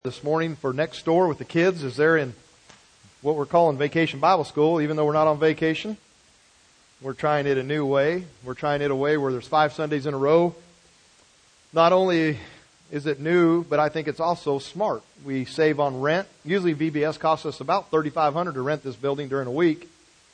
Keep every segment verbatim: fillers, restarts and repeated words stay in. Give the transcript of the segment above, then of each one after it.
This morning for next door with the kids as they're in what we're calling Vacation Bible School, even though we're not on vacation. We're trying it a new way. We're trying it a way where there's five Sundays in a row. Not only is it new, but I think it's also smart. We save on rent. Usually V B S costs us about thirty-five hundred dollars to rent this building during a week.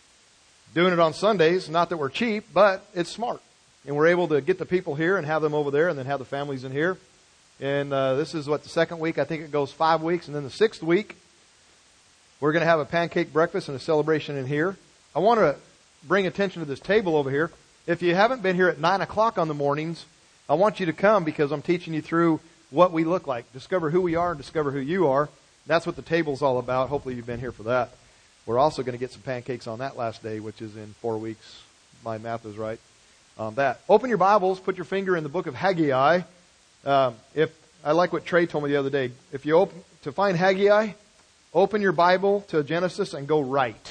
Doing it on Sundays, not that we're cheap, but it's smart. And we're able to get the people here and have them over there and then have the families in here. And uh, this is what the second week, I think it goes five weeks. And then the sixth week, we're going to have a pancake breakfast and a celebration in here. I want to bring attention to this table over here. If you haven't been here at nine o'clock on the mornings, I want you to come because I'm teaching you through what we look like. Discover who we are and discover who you are. That's what the table's all about. Hopefully you've been here for that. We're also going to get some pancakes on that last day, which is in four weeks. My math is right on that. Open your Bibles. Put your finger in the book of Haggai. Um, if I like what Trey told me the other day, if you open to find Haggai, open your Bible to Genesis and go right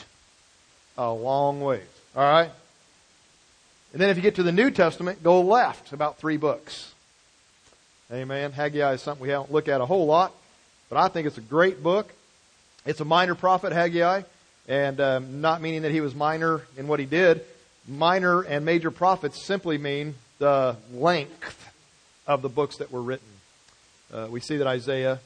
a long ways. All right. And then if you get to the New Testament, go left about three books. Amen. Haggai is something we don't look at a whole lot, but I think it's a great book. It's a minor prophet, Haggai, and um, not meaning that he was minor in what he did. Minor and major prophets simply mean the length of the books that were written. Uh, we see that Isaiah,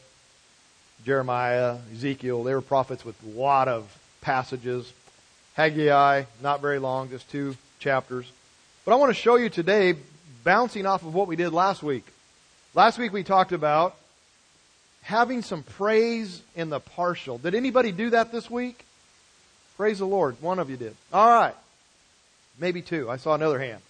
Jeremiah, Ezekiel, they were prophets with a lot of passages. Haggai, not very long, just two chapters. But I want to show you today, bouncing off of what we did last week. Last week we talked about having some praise in the partial. Did anybody do that this week? Praise the Lord. One of you did. All right. Maybe two. I saw another hand.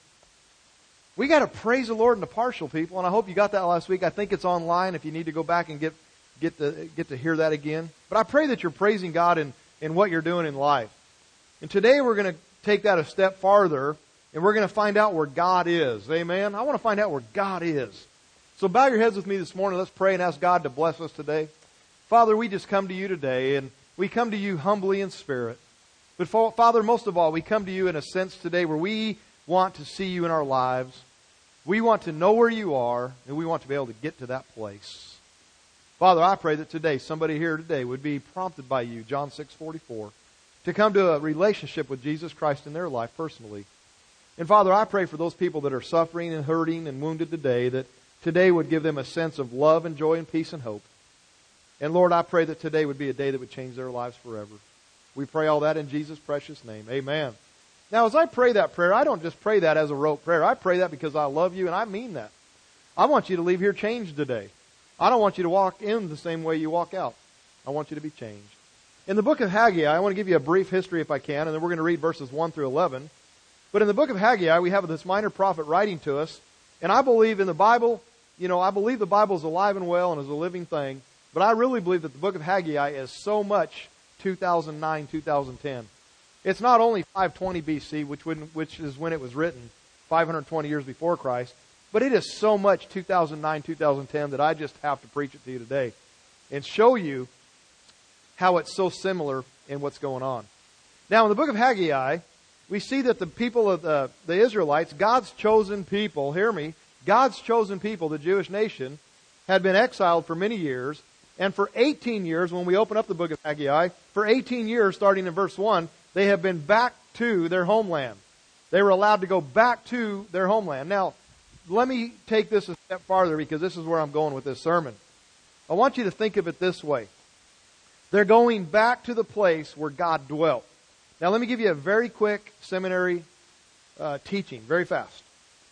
We got to praise the Lord in the partial, people, and I hope you got that last week. I think it's online if you need to go back and get get to get to hear that again. But I pray that you're praising God in, in what you're doing in life. And today we're going to take that a step farther, and we're going to find out where God is. Amen? I want to find out where God is. So bow your heads with me this morning. Let's pray and ask God to bless us today. Father, we just come to you today, and we come to you humbly in spirit. But Father, most of all, we come to you in a sense today where we want to see you in our lives. We want to know where you are, and we want to be able to get to that place. Father, I pray that today, somebody here today would be prompted by you, John six forty-four, to come to a relationship with Jesus Christ in their life personally. And Father, I pray for those people that are suffering and hurting and wounded today, that today would give them a sense of love and joy and peace and hope. And Lord, I pray that today would be a day that would change their lives forever. We pray all that in Jesus' precious name. Amen. Now, as I pray that prayer, I don't just pray that as a rote prayer. I pray that because I love you, and I mean that. I want you to leave here changed today. I don't want you to walk in the same way you walk out. I want you to be changed. In the book of Haggai, I want to give you a brief history if I can, and then we're going to read verses one through eleven. But in the book of Haggai, we have this minor prophet writing to us, and I believe in the Bible, you know, I believe the Bible is alive and well and is a living thing, but I really believe that the book of Haggai is so much two thousand nine, two thousand ten. It's not only five twenty B C, which would, which is when it was written, five hundred twenty years before Christ, but it is so much two thousand nine, two thousand ten that I just have to preach it to you today and show you how it's so similar in what's going on. Now, in the book of Haggai, we see that the people of the, the Israelites, God's chosen people, hear me, God's chosen people, the Jewish nation, had been exiled for many years. And for eighteen years, when we open up the book of Haggai, for eighteen years, starting in verse one, they have been back to their homeland. They were allowed to go back to their homeland. Now, let me take this a step farther because this is where I'm going with this sermon. I want you to think of it this way. They're going back to the place where God dwelt. Now, let me give you a very quick seminary uh, teaching, very fast.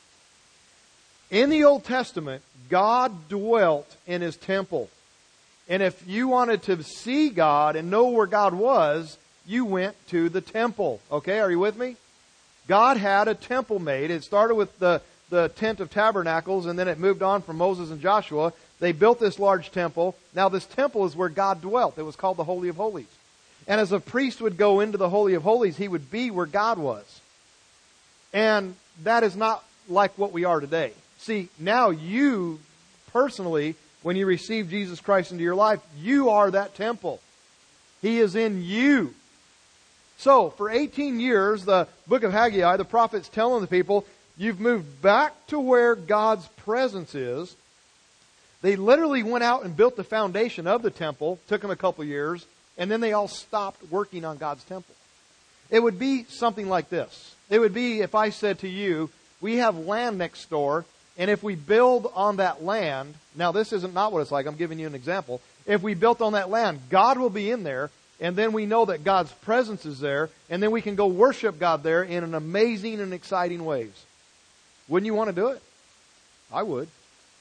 In the Old Testament, God dwelt in His temple. And if you wanted to see God and know where God was, you went to the temple. Okay, are you with me? God had a temple made. It started with the, the tent of tabernacles, and then it moved on from Moses and Joshua. They built this large temple. Now this temple is where God dwelt. It was called the Holy of Holies. And as a priest would go into the Holy of Holies, he would be where God was. And that is not like what we are today. See, now you personally, when you receive Jesus Christ into your life, you are that temple. He is in you. So, for eighteen years, the book of Haggai, the prophet's telling the people, you've moved back to where God's presence is, They literally went out and built the foundation of the temple. Took them a couple years. And then they all stopped working on God's temple. It would be something like this. It would be if I said to you, we have land next door, and if we build on that land, now this isn't not what it's like, I'm giving you an example. If we built on that land, God will be in there, and then we know that God's presence is there, and then we can go worship God there in an amazing and exciting ways. Wouldn't you want to do it? I would.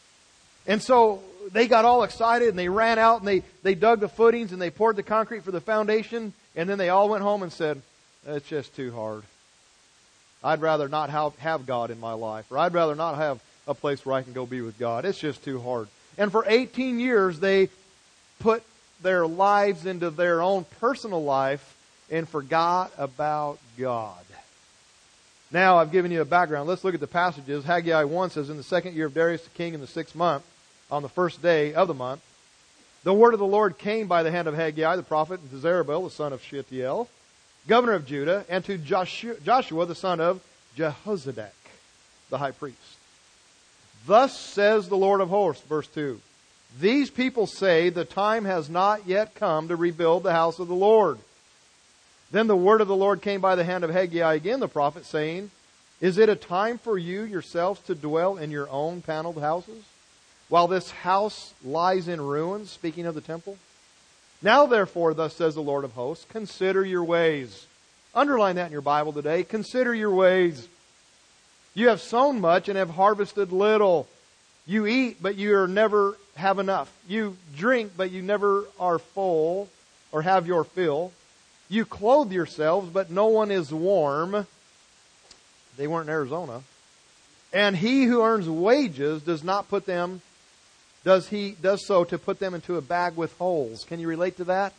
And so they got all excited, and they ran out, and they, they dug the footings, and they poured the concrete for the foundation, and then they all went home and said, it's just too hard. I'd rather not have, have God in my life, or I'd rather not have a place where I can go be with God. It's just too hard. And for eighteen years, they put their lives into their own personal life and forgot about God. Now, I've given you a background. Let's look at the passages. Haggai one says, in the second year of Darius the king in the sixth month, on the first day of the month, the word of the Lord came by the hand of Haggai the prophet to Zerubbabel the son of Shealtiel, governor of Judah, and to Joshua, Joshua the son of Jehozadak, the high priest. Thus says the Lord of hosts, verse two, these people say the time has not yet come to rebuild the house of the Lord. Then the word of the Lord came by the hand of Haggai again the prophet, saying, is it a time for you yourselves to dwell in your own paneled houses, while this house lies in ruins, speaking of the temple? Now therefore, thus says the Lord of hosts, consider your ways. Underline that in your Bible today. Consider your ways. You have sown much and have harvested little. You eat, but you are never have enough. You drink, but you never are full or have your fill. You clothe yourselves, but no one is warm. They weren't in Arizona. And he who earns wages does not put them Does he does so to put them into a bag with holes. Can you relate to that?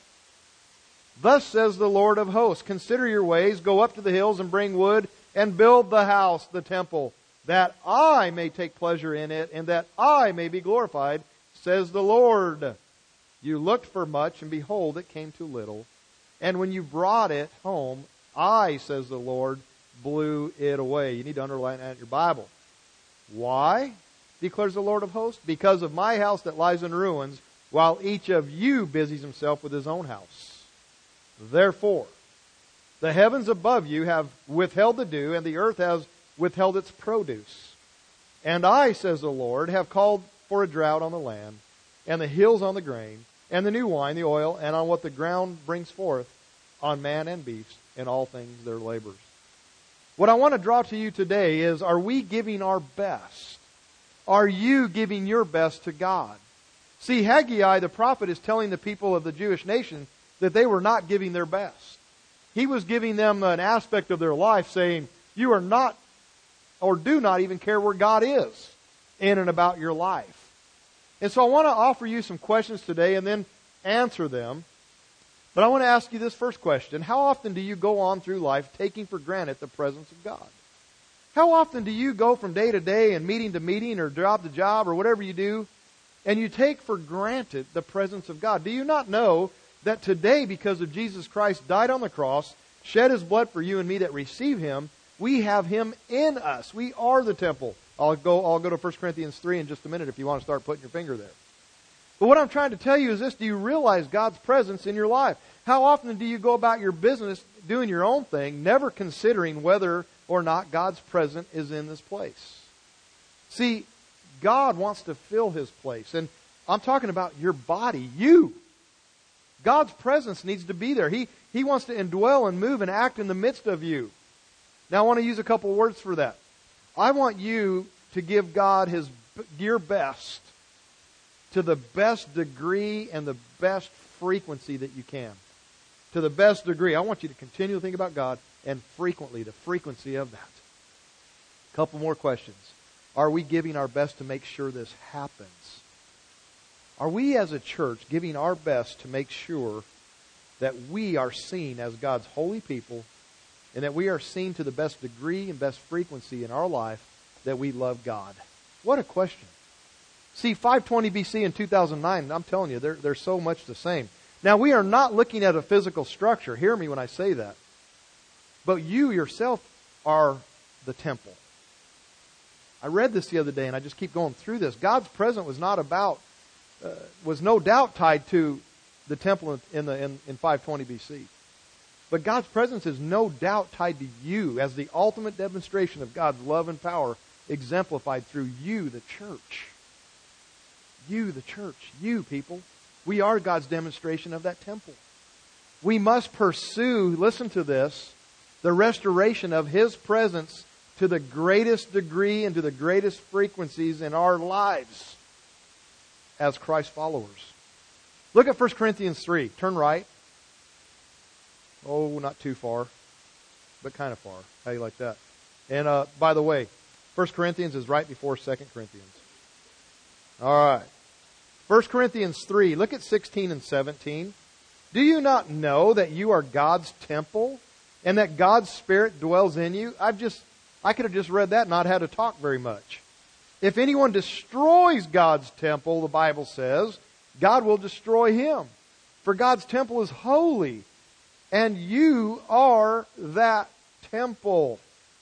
Thus says the Lord of hosts, consider your ways, go up to the hills and bring wood and build the house, the temple, that I may take pleasure in it and that I may be glorified, says the Lord. You looked for much, and behold, it came to little. And when you brought it home, I, says the Lord, blew it away. You need to underline that in your Bible. Why? Declares the Lord of hosts, because of my house that lies in ruins, while each of you busies himself with his own house. Therefore, the heavens above you have withheld the dew, and the earth has withheld its produce. And I, says the Lord, have called for a drought on the land, and the hills on the grain, and the new wine, the oil, and on what the ground brings forth, on man and beast, and all things their labors. What I want to draw to you today is, are we giving our best? Are you giving your best to God? See, Haggai, the prophet, is telling the people of the Jewish nation that they were not giving their best. He was giving them an aspect of their life saying, you are not, or do not even care where God is in and about your life. And so I want to offer you some questions today and then answer them. But I want to ask you this first question. How often do you go on through life taking for granted the presence of God? How often do you go from day to day and meeting to meeting or job to job or whatever you do, and you take for granted the presence of God? Do you not know that today, because of Jesus Christ died on the cross, shed His blood for you and me that receive Him, we have Him in us. We are the temple. I'll go, I'll go to First Corinthians three in just a minute if you want to start putting your finger there. But what I'm trying to tell you is this: do you realize God's presence in your life? How often do you go about your business doing your own thing, never considering whether or not God's presence is in this place? See, God wants to fill His place. And I'm talking about your body, you. God's presence needs to be there. He, he wants to indwell and move and act in the midst of you. Now I want to use a couple words for that. I want you to give God His your best to the best degree and the best frequency that you can. To the best degree. I want you to continue to think about God and frequently, the frequency of that. A couple more questions. Are we giving our best to make sure this happens? Are we as a church giving our best to make sure that we are seen as God's holy people and that we are seen to the best degree and best frequency in our life that we love God? What a question. See, five twenty B C and two thousand nine, I'm telling you, they're, they're so much the same. Now, we are not looking at a physical structure. Hear me when I say that. But you yourself are the temple. I read this the other day, and I just keep going through this. God's presence was not about uh, was no doubt tied to the temple in, the, in, in five twenty B C. But God's presence is no doubt tied to you as the ultimate demonstration of God's love and power exemplified through you, the church. You, the church. You, people. We are God's demonstration of that temple. We must pursue, listen to this, the restoration of His presence to the greatest degree and to the greatest frequencies in our lives as Christ followers. Look at First Corinthians three. Turn right. Oh, not too far, but kind of far. How do you like that? And uh, by the way, First Corinthians is right before Second Corinthians. All right. First Corinthians three. Look at sixteen and seventeen. Do you not know that you are God's temple and that God's Spirit dwells in you? I've just, I could have just read that and not had to talk very much. If anyone destroys God's temple, the Bible says, God will destroy him. For God's temple is holy, and you are that temple.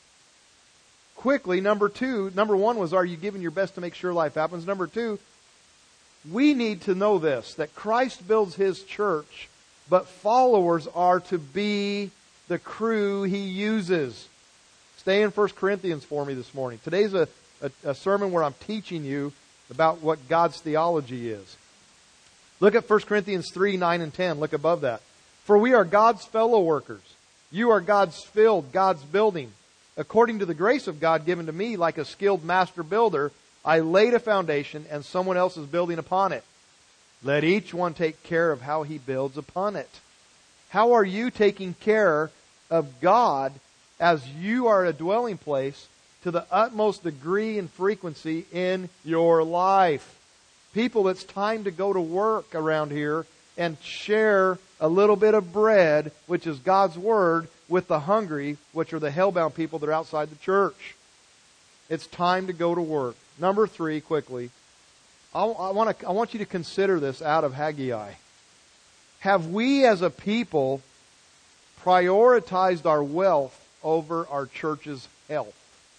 Quickly, number two, number one was, are you giving your best to make sure life happens? Number two, we need to know this, that Christ builds His church, but followers are to be the crew He uses. Stay in First Corinthians for me this morning. Today's a, a, a sermon where I'm teaching you about what God's theology is. Look at First Corinthians three, nine and ten. Look above that. For we are God's fellow workers. You are God's field, God's building. According to the grace of God given to me, like a skilled master builder, I laid a foundation and someone else is building upon it. Let each one take care of how he builds upon it. How are you taking care of God as you are a dwelling place to the utmost degree and frequency in your life? People, it's time to go to work around here and share a little bit of bread, which is God's Word, with the hungry, which are the hellbound people that are outside the church. It's time to go to work. Number three, quickly. I, I, want to, I want you to consider this out of Haggai. Have we as a people prioritized our wealth over our church's health?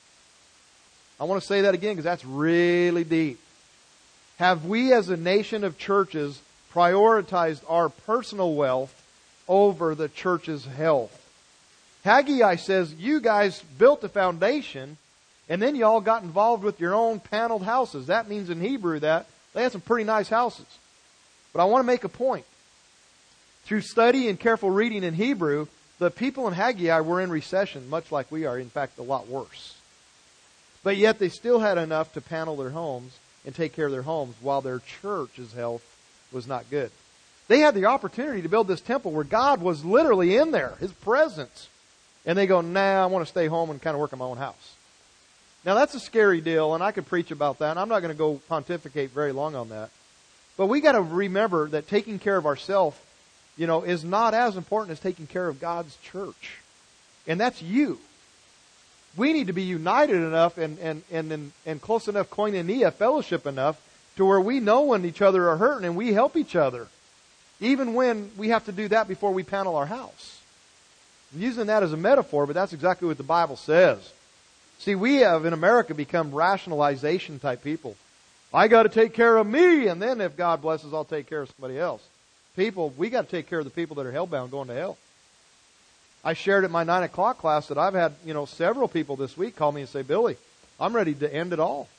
I want to say that again because that's really deep. Have we as a nation of churches prioritized our personal wealth over the church's health? Haggai says, you guys built the foundation and then you all got involved with your own paneled houses. That means in Hebrew that they had some pretty nice houses. But I want to make a point. Through study and careful reading in Hebrew, the people in Haggai were in recession, much like we are, in fact, a lot worse. But yet they still had enough to panel their homes and take care of their homes while their church's health was not good. They had the opportunity to build this temple where God was literally in there, His presence. And they go, nah, I want to stay home and kind of work in my own house. Now that's a scary deal, and I could preach about that, and I'm not going to go pontificate very long on that. But we got to remember that taking care of ourselves, you know, is not as important as taking care of God's church. And that's you. We need to be united enough and, and, and, and, and close enough koinonia, fellowship enough, to where we know when each other are hurting and we help each other. Even when we have to do that before we panel our house. I'm using that as a metaphor, but that's exactly what the Bible says. See, we have in America become rationalization type people. I got to take care of me, and then if God blesses, I'll take care of somebody else. People, we got to take care of the people that are hellbound going to hell. I shared at my nine o'clock class that I've had, you know, several people this week call me and say, Billy, I'm ready to end it all.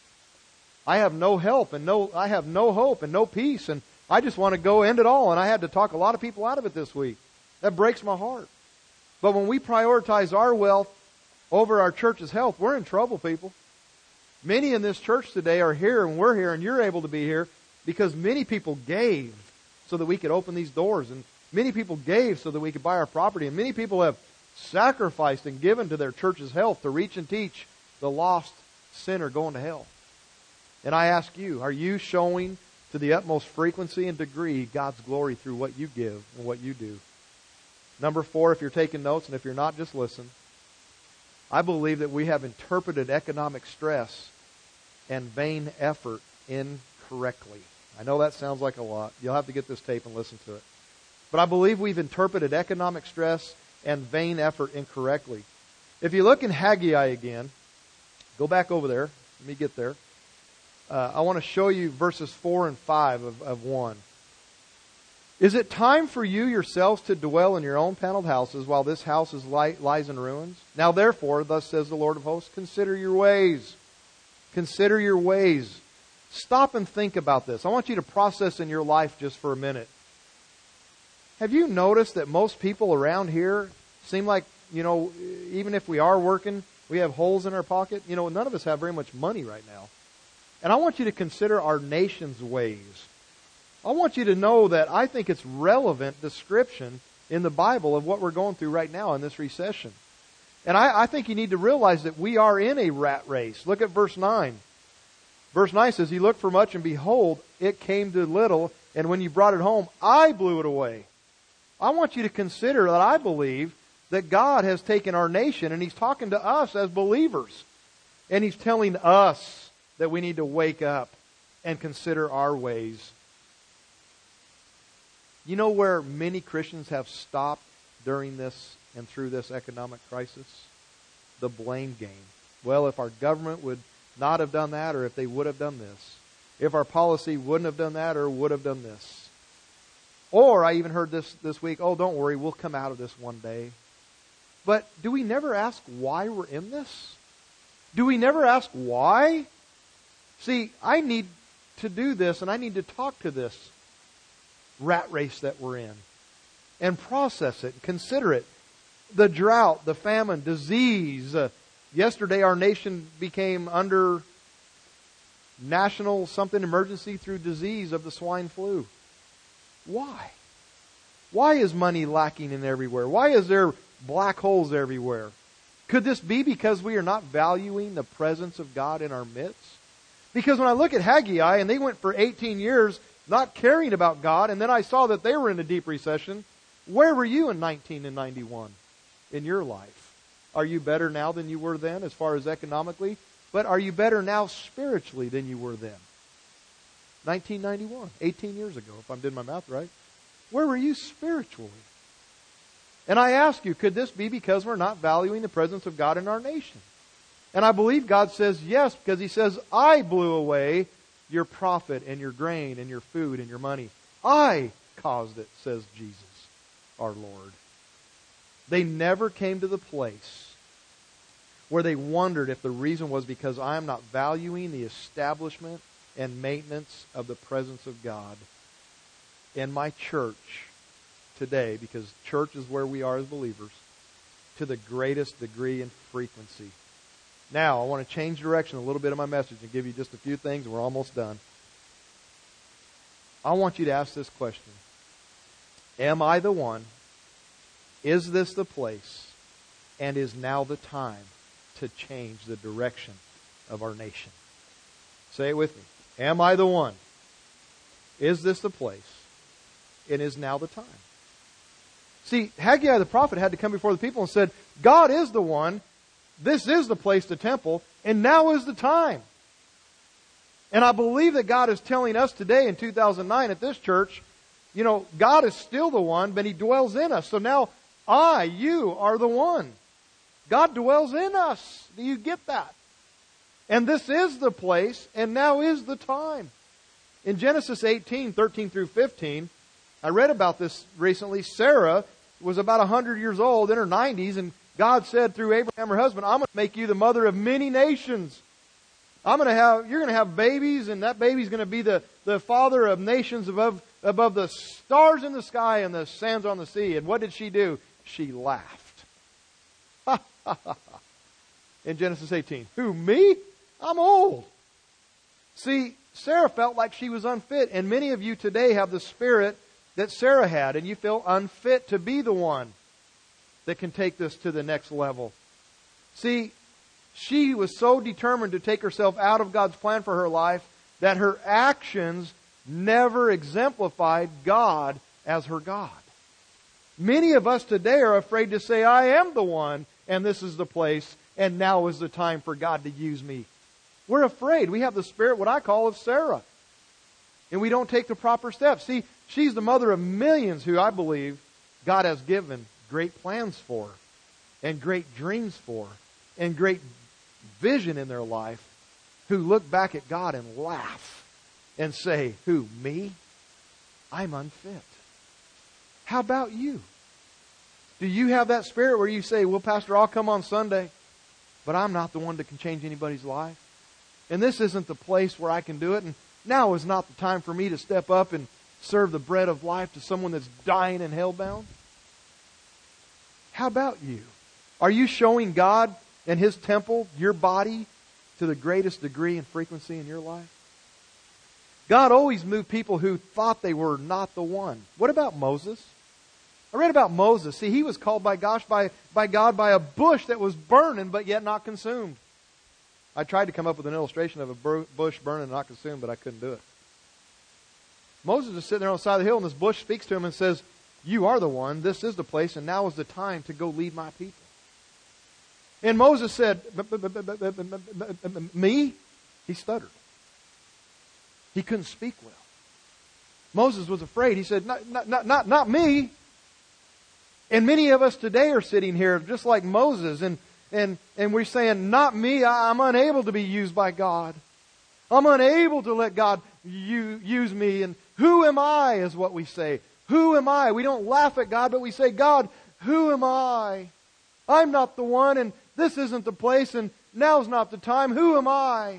I have no help and no, I have no hope and no peace, and I just want to go end it all. And I had to talk a lot of people out of it this week. That breaks my heart. But when we prioritize our wealth over our church's health, we're in trouble, people. Many in this church today are here, and we're here, and you're able to be here because many people gave so that we could open these doors, and many people gave so that we could buy our property, and many people have sacrificed and given to their church's health to reach and teach the lost sinner going to hell. And I ask you, are you showing to the utmost frequency and degree God's glory through what you give and what you do? Number four, if you're taking notes, and if you're not, just listen. I believe that we have interpreted economic stress and vain effort incorrectly. I know that sounds like a lot. You'll have to get this tape and listen to it. But I believe we've interpreted economic stress and vain effort incorrectly. If you look in Haggai again, go back over there. Let me get there. Uh, I want to show you verses four and five of, of one. Is it time for you yourselves to dwell in your own paneled houses while this house is li- lies in ruins? Now therefore, thus says the Lord of hosts, consider your ways. Consider your ways. Stop and think about this. I want you to process in your life just for a minute. Have you noticed that most people around here seem like, you know, even if we are working, we have holes in our pocket? You know, none of us have very much money right now. And I want you to consider our nation's ways. I want you to know that I think it's relevant description in the Bible of what we're going through right now in this recession. And I, I think you need to realize that we are in a rat race. Look at verse nine. Verse nine says, He looked for much, and behold, it came to little, and when you brought it home, I blew it away. I want you to consider that I believe that God has taken our nation, and He's talking to us as believers. And He's telling us that we need to wake up and consider our ways. You know where many Christians have stopped during this and through this economic crisis? The blame game. Well, if our government would not have done that, or if they would have done this. If our policy wouldn't have done that, or would have done this. Or I even heard this this week, oh, don't worry, we'll come out of this one day. But do we never ask why we're in this? Do we never ask why? See, I need to do this, and I need to talk to this rat race that we're in and process it, consider it. The drought, the famine, disease. Uh, yesterday our nation became under national something emergency through disease of the swine flu. Why? Why is money lacking in everywhere? Why is there black holes everywhere? Could this be because we are not valuing the presence of God in our midst? Because when I look at Haggai, and they went for eighteen years not caring about God, and then I saw that they were in a deep recession. Where were you in nineteen ninety-one in your life? Are you better now than you were then as far as economically? But are you better now spiritually than you were then? nineteen ninety-one, eighteen years ago, if I'm doing my math right. Where were you spiritually? And I ask you, could this be because we're not valuing the presence of God in our nation? And I believe God says yes, because He says, I blew away your profit and your grain and your food and your money. I caused it, says Jesus, our Lord. They never came to the place where they wondered if the reason was because I am not valuing the establishment and maintenance of the presence of God in my church today, because church is where we are as believers, to the greatest degree and frequency. Now, I want to change direction a little bit of my message and give you just a few things, and we're almost done. I want you to ask this question. Am I the one? Is this the place? And is now the time to change the direction of our nation? Say it with me. Am I the one? Is this the place? And is now the time? See, Haggai the prophet had to come before the people and said, God is the one. This is the place, the temple, and now is the time. And I believe that God is telling us today in two thousand nine at this church, you know, God is still the one, but He dwells in us. So now I, you, are the one. God dwells in us. Do you get that? And this is the place, and now is the time. In Genesis eighteen, thirteen through fifteen, I read about this recently. Sarah was about one hundred years old, in her nineties, and God said through Abraham, her husband, I'm going to make you the mother of many nations. I'm going to have, you're going to have babies, and that baby's going to be the, the father of nations above, above the stars in the sky and the sands on the sea. And what did she do? She laughed. In Genesis eighteen. Who, me? I'm old. See, Sarah felt like she was unfit, and many of you today have the spirit that Sarah had, and you feel unfit to be the one that can take this to the next level. See, she was so determined to take herself out of God's plan for her life that her actions never exemplified God as her God. Many of us today are afraid to say, I am the one, and this is the place, and now is the time for God to use me. We're afraid. We have the spirit, what I call, of Sarah. And we don't take the proper steps. See, she's the mother of millions who I believe God has given great plans for, and great dreams for, and great vision in their life. who look back at God and laugh and say, who, me? I'm unfit. How about you? Do you have that spirit where you say, well, Pastor, I'll come on Sunday, but I'm not the one that can change anybody's life? And this isn't the place where I can do it. And now is not the time for me to step up and serve the bread of life to someone that's dying and hellbound. How about you? Are you showing God and His temple, your body, to the greatest degree and frequency in your life? God always moved people who thought they were not the one. What about Moses? I read about Moses. See, he was called by gosh by, by God by a bush that was burning but yet not consumed. I tried to come up with an illustration of a bush burning and not consumed, but I couldn't do it. Moses is sitting there on the side of the hill, and this bush speaks to him and says, you are the one, this is the place, and now is the time to go lead my people. And Moses said, me? He stuttered. He couldn't speak well. Moses was afraid. He said, not, not, not, not me. And many of us today are sitting here just like Moses, and, and, and we're saying, not me, I'm unable to be used by God. I'm unable to let God use me. And who am I is what we say. Who am I? We don't laugh at God, but we say, God, who am I? I'm not the one, and this isn't the place, and now's not the time. Who am I?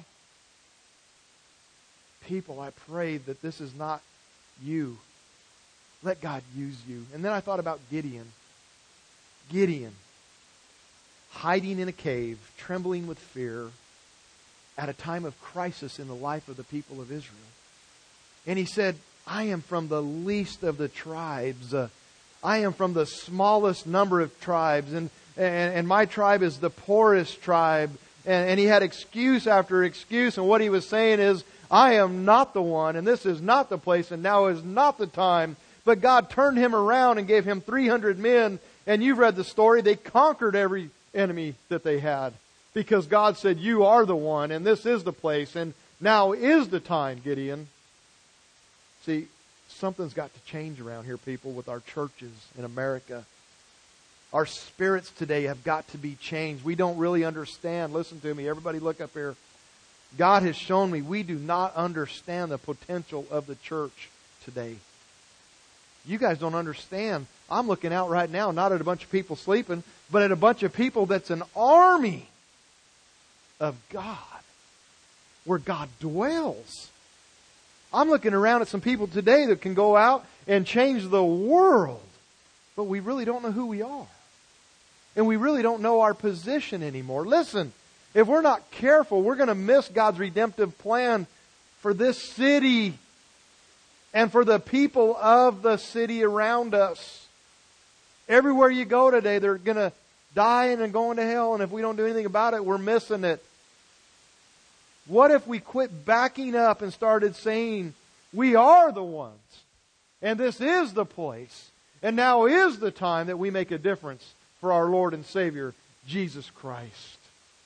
People, I pray that this is not you. Let God use you. And then I thought about Gideon. Gideon, hiding in a cave, trembling with fear, at a time of crisis in the life of the people of Israel. And he said, I am from the least of the tribes. Uh, I am from the smallest number of tribes. And, and, and my tribe is the poorest tribe. And, and he had excuse after excuse. And what he was saying is, I am not the one. And this is not the place. And now is not the time. But God turned him around and gave him three hundred men. And you've read the story. They conquered every enemy that they had. Because God said, you are the one. And this is the place. And now is the time, Gideon. See, something's got to change around here, people, with our churches in America. Our spirits today have got to be changed. We don't really understand. Listen to me. Everybody look up here. God has shown me we do not understand the potential of the church today. You guys don't understand. I'm looking out right now, not at a bunch of people sleeping, but at a bunch of people that's an army of God, where God dwells. I'm looking around at some people today that can go out and change the world, but we really don't know who we are. And we really don't know our position anymore. Listen, if we're not careful, we're going to miss God's redemptive plan for this city and for the people of the city around us. Everywhere you go today, they're going to die and going to hell, and if we don't do anything about it, we're missing it. What if we quit backing up and started saying, we are the ones, and this is the place, and now is the time that we make a difference for our Lord and Savior, Jesus Christ.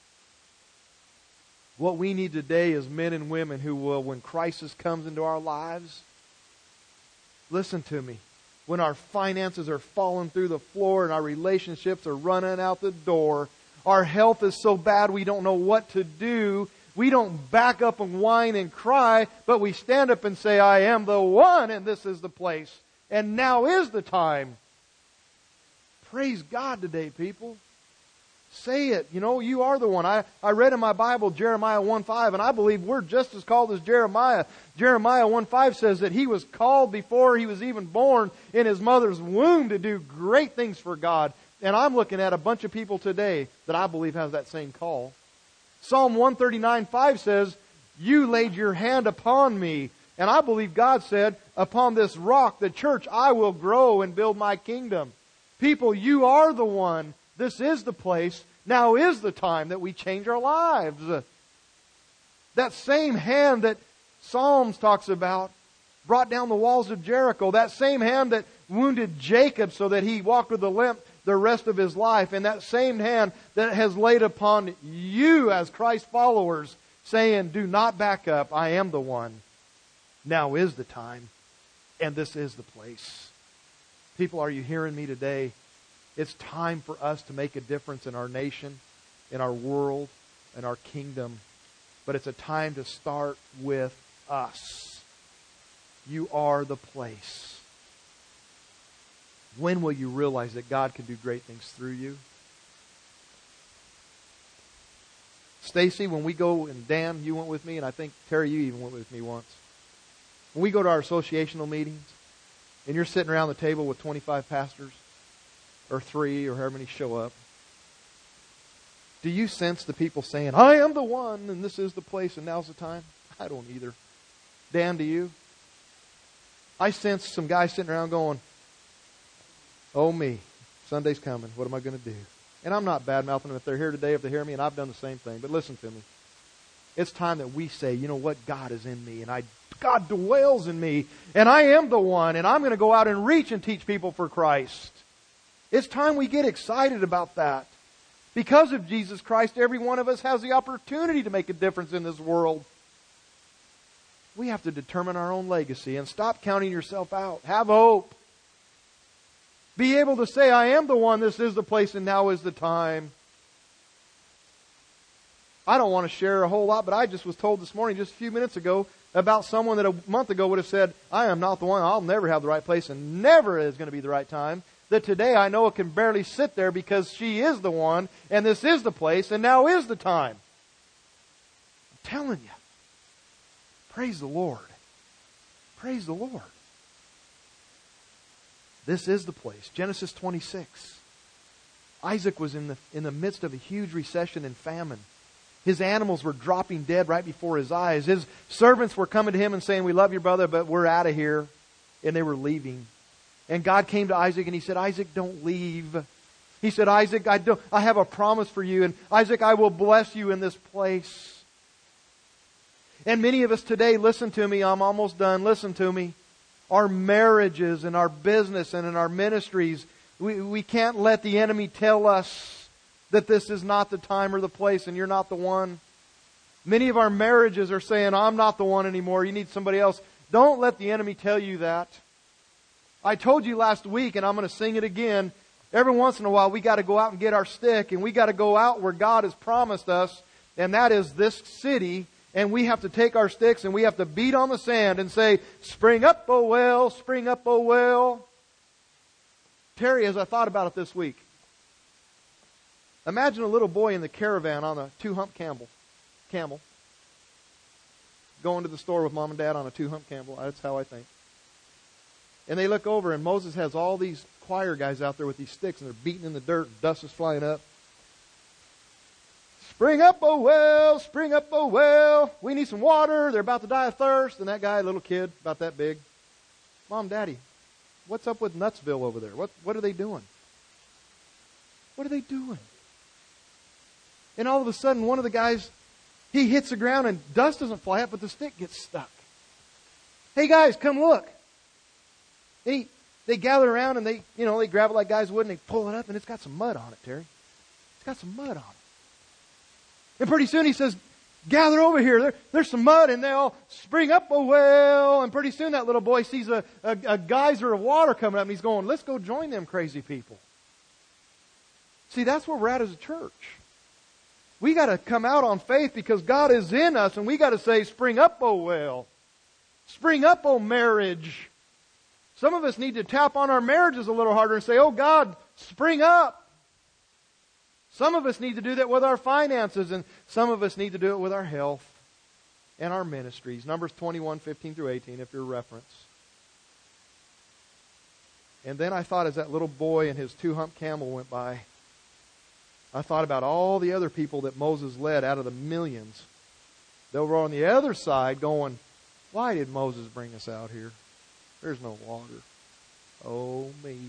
What we need today is men and women who will, when crisis comes into our lives, listen to me, when our finances are falling through the floor and our relationships are running out the door, our health is so bad we don't know what to do, we don't back up and whine and cry, but we stand up and say, I am the one, and this is the place. And now is the time. Praise God today, people. Say it. You know, you are the one. I, I read in my Bible Jeremiah one five, and I believe we're just as called as Jeremiah. Jeremiah one five says that he was called before he was even born in his mother's womb to do great things for God. And I'm looking at a bunch of people today that I believe have that same call. Psalm one thirty-nine five says, you laid your hand upon me. And I believe God said, upon this rock, the church, I will grow and build my kingdom. People, you are the one. This is the place. Now is the time that we change our lives. That same hand that Psalms talks about brought down the walls of Jericho. That same hand that wounded Jacob so that he walked with a limp the rest of his life. And that same hand that has laid upon you as Christ followers, saying, do not back up. I am the one. Now is the time. And this is the place. People, are you hearing me today? It's time for us to make a difference in our nation, in our world, in our kingdom. But it's a time to start with us. You are the place. When will you realize that God can do great things through you? Stacy, when we go, and Dan, you went with me, and I think Terry, you even went with me once. When we go to our associational meetings, and you're sitting around the table with twenty-five pastors, or three, or however many show up, do you sense the people saying, I am the one, and this is the place, and now's the time? I don't either. Dan, do you? I sense some guys sitting around going, oh me, Sunday's coming. What am I going to do? And I'm not bad-mouthing them if they're here today, if they hear me, and I've done the same thing. But listen to me. It's time that we say, you know what? God is in me, and I, God dwells in me, and I am the one, and I'm going to go out and reach and teach people for Christ. It's time we get excited about that. Because of Jesus Christ, every one of us has the opportunity to make a difference in this world. We have to determine our own legacy and stop counting yourself out. Have hope. Be able to say, I am the one, this is the place, and now is the time. I don't want to share a whole lot, but I just was told this morning, just a few minutes ago, about someone that a month ago would have said, I am not the one, I'll never have the right place, and never is going to be the right time. That today I know it can barely sit there because she is the one, and this is the place, and now is the time. I'm telling you. Praise the Lord. Praise the Lord. This is the place. Genesis twenty-six. Isaac was in the, in the midst of a huge recession and famine. His animals were dropping dead right before his eyes. His servants were coming to him and saying, we love your brother, but we're out of here. And they were leaving. And God came to Isaac and He said, Isaac, don't leave. He said, Isaac, I, don't, I have a promise for you. And Isaac, I will bless you in this place. And many of us today, listen to me, I'm almost done, listen to me. Our marriages and our business and in our ministries, we, we can't let the enemy tell us that this is not the time or the place and you're not the one. Many of our marriages are saying, I'm not the one anymore, you need somebody else. Don't let the enemy tell you that. I told you last week, and I'm going to sing it again, every once in a while we got to go out and get our stick, and we got to go out where God has promised us, and that is this city. And we have to take our sticks and we have to beat on the sand and say, spring up, oh well, spring up, oh well. Terry, as I thought about it this week, imagine a little boy in the caravan on a two-hump camel, camel, going to the store with mom and dad on a two-hump camel. That's how I think. And they look over and Moses has all these choir guys out there with these sticks and they're beating in the dirt and dust is flying up. Spring up, oh well, spring up, oh well. We need some water. They're about to die of thirst. And that guy, a little kid, about that big. Mom, Daddy, what's up with Nutsville over there? What, what are they doing? What are they doing? And all of a sudden, one of the guys, he hits the ground and dust doesn't fly up, but the stick gets stuck. Hey guys, come look. And he, they gather around and they, you know, they grab it like guys would and they pull it up and it's got some mud on it, Terry. It's got some mud on it. And pretty soon he says, gather over here. There, there's some mud and they all spring up a well. And pretty soon that little boy sees a, a, a geyser of water coming up and he's going, let's go join them crazy people. See, that's where we're at as a church. We got to come out on faith because God is in us and we got to say, spring up, oh well. Spring up, oh marriage. Some of us need to tap on our marriages a little harder and say, oh God, spring up. Some of us need to do that with our finances, and some of us need to do it with our health and our ministries. Numbers twenty-one, fifteen through eighteen, if you're reference. And then I thought as that little boy and his two-hump camel went by, I thought about all the other people that Moses led out of the millions. They were on the other side going, why did Moses bring us out here? There's no water. Oh, me.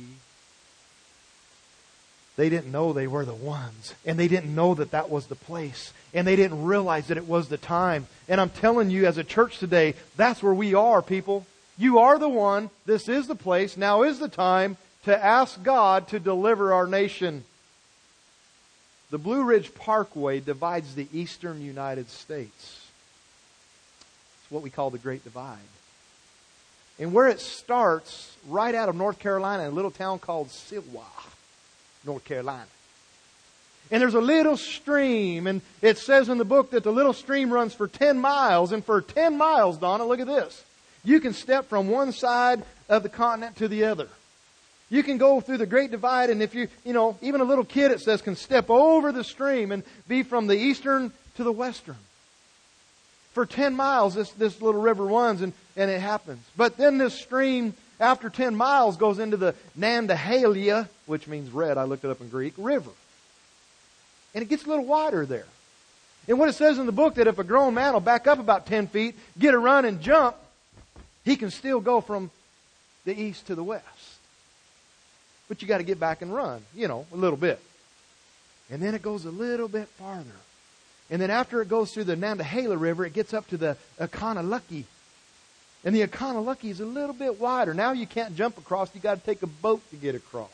They didn't know they were the ones. And they didn't know that that was the place. And they didn't realize that it was the time. And I'm telling you, as a church today, that's where we are, people. You are the one. This is the place. Now is the time to ask God to deliver our nation. The Blue Ridge Parkway divides the eastern United States. It's what we call the Great Divide. And where it starts, right out of North Carolina, in a little town called Silwa, North Carolina. And there's a little stream, and it says in the book that the little stream runs for ten miles. And for ten miles, Donna, look at this. You can step from one side of the continent to the other. You can go through the Great Divide, and if you, you know, even a little kid, it says, can step over the stream and be from the eastern to the western. For ten miles, this, this little river runs, and, and it happens. But then this stream, after ten miles, goes into the Nantahala, which means red, I looked it up in Greek, river. And it gets a little wider there. And what it says in the book, that if a grown man will back up about ten feet, get a run and jump, he can still go from the east to the west. But you got to get back and run, you know, a little bit. And then it goes a little bit farther. And then after it goes through the Nantahala River, it gets up to the Econalucky. And the Econalucky is a little bit wider. Now you can't jump across. You got to take a boat to get across.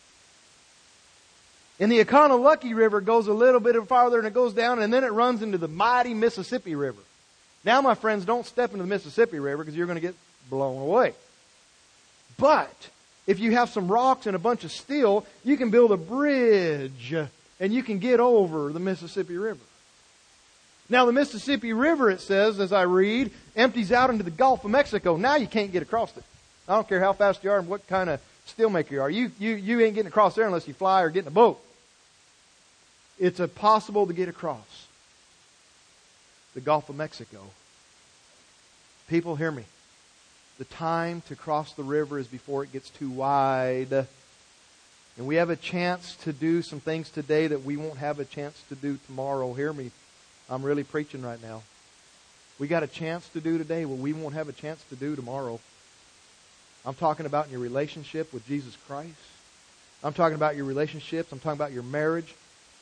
And the Econalucky River goes a little bit farther, and it goes down, and then it runs into the mighty Mississippi River. Now, my friends, don't step into the Mississippi River because you're going to get blown away. But if you have some rocks and a bunch of steel, you can build a bridge and you can get over the Mississippi River. Now, the Mississippi River, it says, as I read, empties out into the Gulf of Mexico. Now you can't get across it. I don't care how fast you are and what kind of steelmaker you are. You, you, you ain't getting across there unless you fly or get in a boat. It's impossible to get across the Gulf of Mexico. People, hear me. The time to cross the river is before it gets too wide. And we have a chance to do some things today that we won't have a chance to do tomorrow. Hear me. I'm really preaching right now. We got a chance to do today what we won't have a chance to do tomorrow. I'm talking about in your relationship with Jesus Christ. I'm talking about your relationships. I'm talking about your marriage.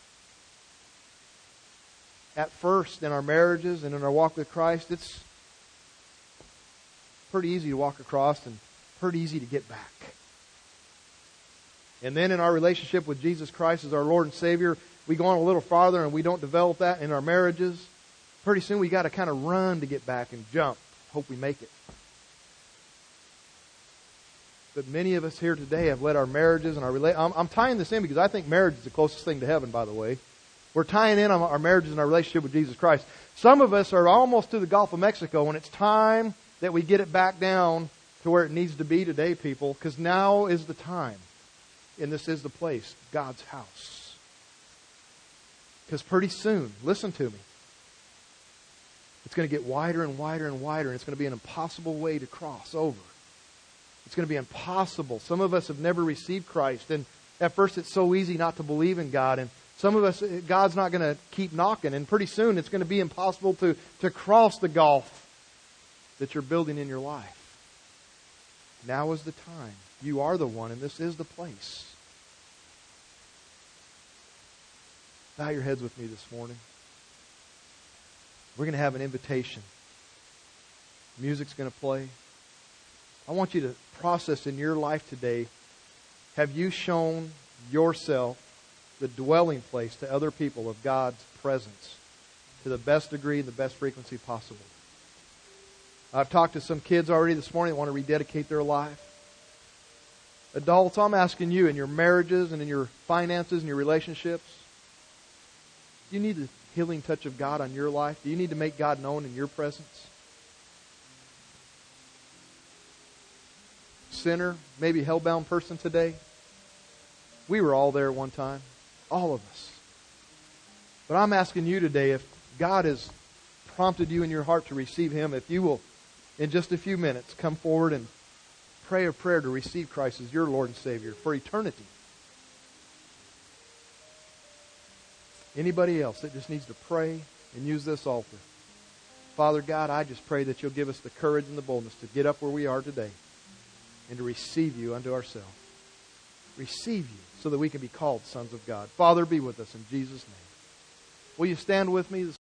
At first, in our marriages and in our walk with Christ, it's pretty easy to walk across and pretty easy to get back. And then in our relationship with Jesus Christ as our Lord and Savior, we go on a little farther and we don't develop that in our marriages. Pretty soon we got to kind of run to get back and jump. Hope we make it. But many of us here today have let our marriages and our rela- I'm, I'm tying this in because I think marriage is the closest thing to heaven, by the way. We're tying in on our marriages and our relationship with Jesus Christ. Some of us are almost to the Gulf of Mexico, and it's time that we get it back down to where it needs to be today, people, because now is the time. And this is the place, God's house. Because pretty soon, listen to me, it's going to get wider and wider and wider, and it's going to be an impossible way to cross over. It's going to be impossible. Some of us have never received Christ, and at first it's so easy not to believe in God, and some of us, God's not going to keep knocking, and pretty soon it's going to be impossible to, to cross the gulf that you're building in your life. Now is the time. You are the one, and this is the place. Bow your heads with me this morning. We're going to have an invitation. Music's going to play. I want you to process in your life today, have you shown yourself the dwelling place to other people of God's presence to the best degree and the best frequency possible? I've talked to some kids already this morning that want to rededicate their life. Adults, I'm asking you in your marriages and in your finances and your relationships, do you need the healing touch of God on your life? Do you need to make God known in your presence? Sinner, maybe hell-bound person today. We were all there one time. All of us. But I'm asking you today, if God has prompted you in your heart to receive Him, if you will, in just a few minutes, come forward and pray a prayer to receive Christ as your Lord and Savior for eternity. Anybody else that just needs to pray and use this altar? Father God, I just pray that You'll give us the courage and the boldness to get up where we are today and to receive You unto ourselves. Receive You so that we can be called sons of God. Father, be with us in Jesus' name. Will you stand with me this